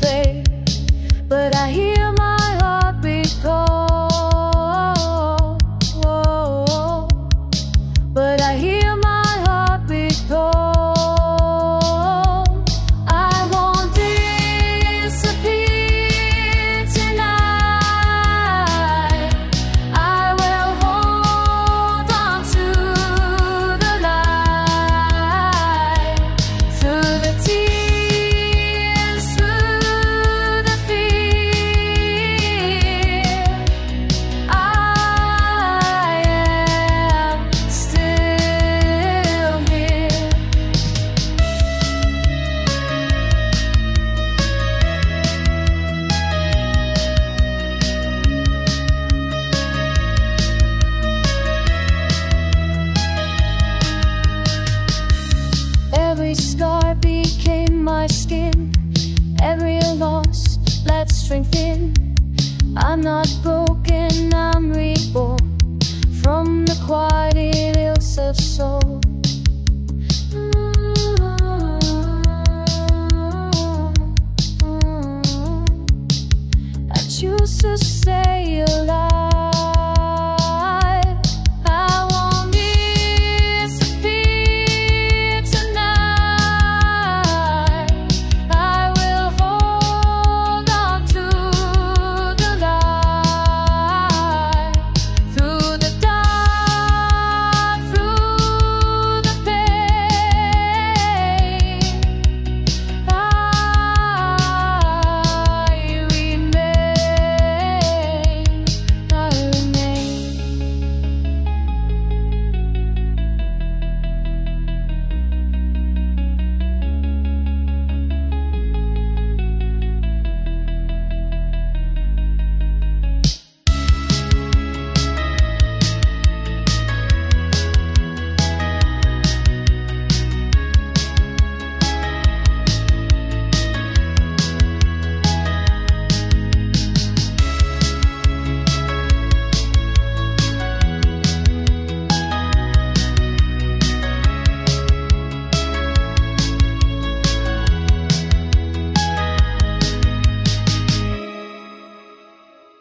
say, but I hear my heartbeat call. But I hear my heartbeat call. I won't disappear tonight. I will hold on to the light, through the tears, through the fear. I am still here. Every scar became my skin, every loss let strength in. I'm not broken, I'm reborn from the quiet ills of soul. I choose to stay alive.